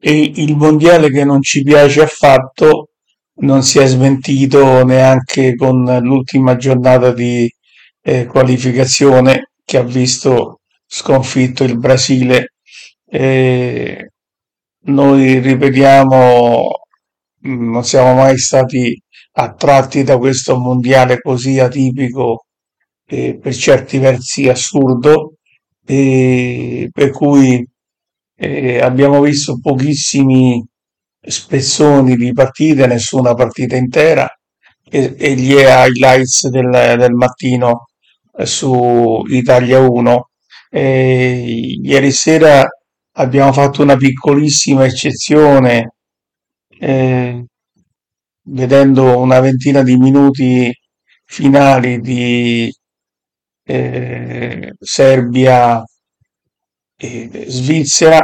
E il mondiale che non ci piace affatto non si è smentito neanche con l'ultima giornata di qualificazione che ha visto sconfitto il Brasile. Eh, Noi ripetiamo, non siamo mai stati attratti da questo mondiale così atipico e per certi versi assurdo, e per cui abbiamo visto pochissimi spezzoni di partite, nessuna partita intera e gli highlights del mattino su Italia 1. Ieri sera abbiamo fatto una piccolissima eccezione eh, vedendo una ventina di minuti finali di Serbia e Svizzera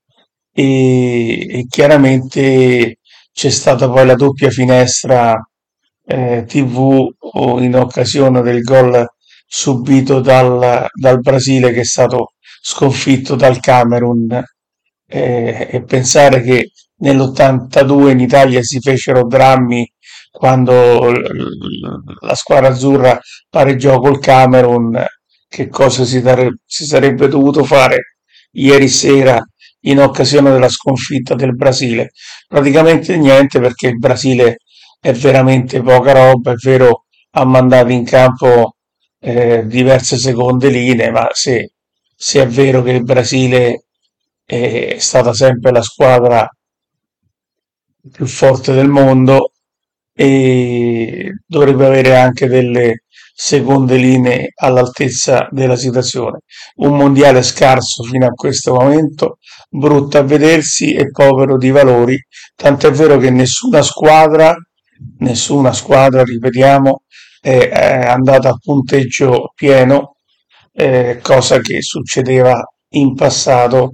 e chiaramente c'è stata poi la doppia finestra TV in occasione del gol subito dal Brasile che è stato sconfitto dal Camerun e pensare che nell'82 in Italia si fecero drammi quando la squadra azzurra pareggiò col Camerun, che cosa si sarebbe dovuto fare ieri sera in occasione della sconfitta del Brasile? Praticamente niente, perché il Brasile è veramente poca roba, è vero, ha mandato in campo diverse seconde linee, ma se è vero che il Brasile è stata sempre la squadra più forte del mondo e dovrebbe avere anche delle seconde linee all'altezza della situazione. Un mondiale scarso fino a questo momento, brutto a vedersi e povero di valori, tant'è vero che nessuna squadra, ripetiamo, è andata a punteggio pieno, cosa che succedeva in passato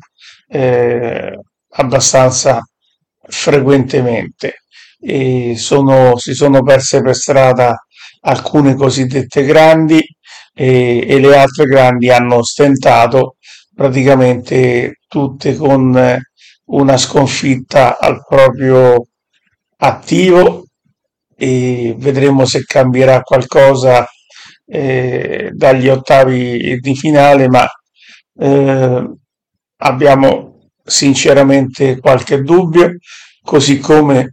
abbastanza frequentemente. Si sono perse per strada alcune cosiddette grandi e le altre grandi hanno stentato praticamente tutte con una sconfitta al proprio attivo e vedremo se cambierà qualcosa dagli ottavi di finale, ma eh, abbiamo sinceramente qualche dubbio, così come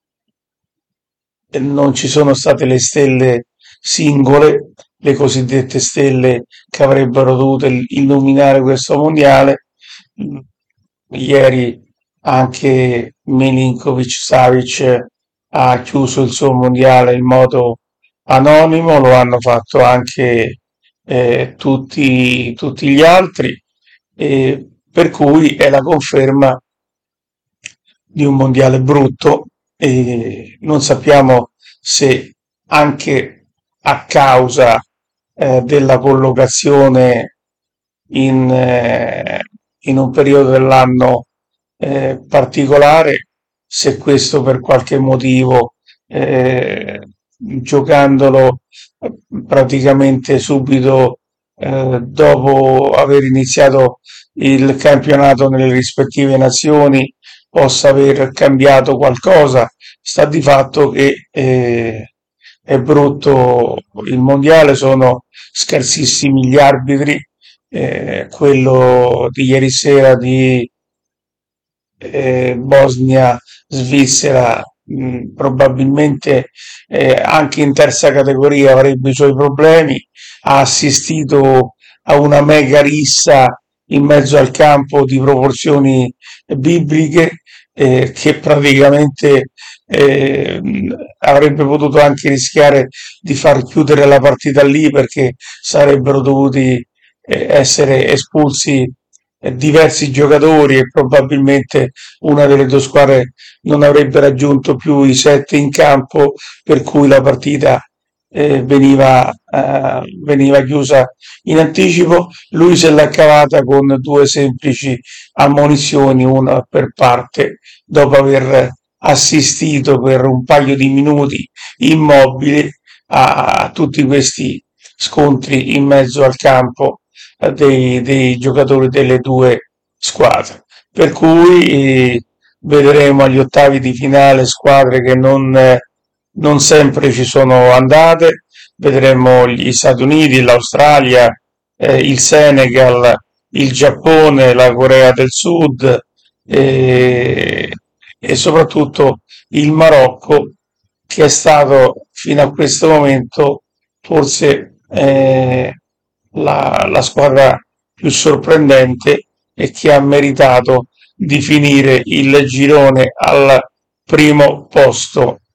non ci sono state le stelle singole, le cosiddette stelle che avrebbero dovuto illuminare questo mondiale. Mm, Ieri anche Milinkovic-Savic ha chiuso il suo mondiale in modo anonimo, lo hanno fatto anche tutti gli altri, per cui è la conferma di un mondiale brutto e non sappiamo se anche a causa della collocazione in, eh, in un periodo dell'anno particolare, se questo per qualche motivo giocandolo praticamente subito dopo aver iniziato il campionato nelle rispettive nazioni possa aver cambiato qualcosa. Sta di fatto che è brutto il mondiale, sono scarsissimi gli arbitri, quello di ieri sera di Bosnia-Svizzera probabilmente anche in terza categoria avrebbe i suoi problemi, ha assistito a una mega rissa in mezzo al campo di proporzioni bibliche che praticamente eh, avrebbe potuto anche rischiare di far chiudere la partita lì perché sarebbero dovuti essere espulsi diversi giocatori e probabilmente una delle due squadre non avrebbe raggiunto più i sette in campo, per cui la partita veniva chiusa in anticipo. Lui se l'ha cavata con due semplici ammonizioni, una per parte, dopo aver assistito per un paio di minuti immobili a tutti questi scontri in mezzo al campo dei giocatori delle due squadre. Per cui vedremo agli ottavi di finale squadre che non sempre ci sono andate, vedremo gli Stati Uniti, l'Australia, il Senegal, il Giappone, la Corea del Sud e soprattutto il Marocco, che è stato fino a questo momento forse la squadra più sorprendente e che ha meritato di finire il girone al primo posto.